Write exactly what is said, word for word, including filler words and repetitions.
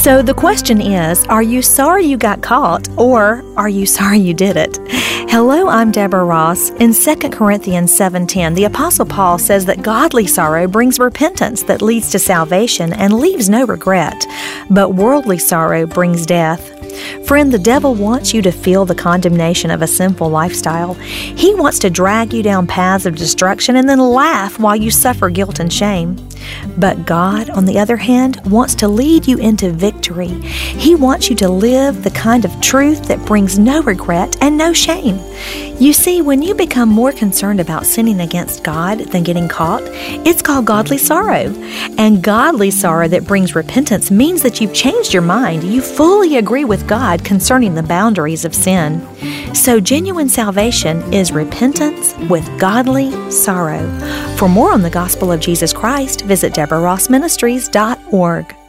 So the question is, are you sorry you got caught, or are you sorry you did it? Hello, I'm Deborah Ross. In Second Corinthians seven ten, the Apostle Paul says that godly sorrow brings repentance that leads to salvation and leaves no regret, but worldly sorrow brings death. Friend, the devil wants you to feel the condemnation of a sinful lifestyle. He wants to drag you down paths of destruction and then laugh while you suffer guilt and shame. But God, on the other hand, wants to lead you into victory. He wants you to live the kind of truth that brings no regret and no shame. You see, when you become more concerned about sinning against God than getting caught, it's called godly sorrow. And godly sorrow that brings repentance means that you've changed your mind. You fully agree with God concerning the boundaries of sin. So genuine salvation is repentance with godly sorrow. For more on the gospel of Jesus Christ, visit Deborah Ross Ministries dot org.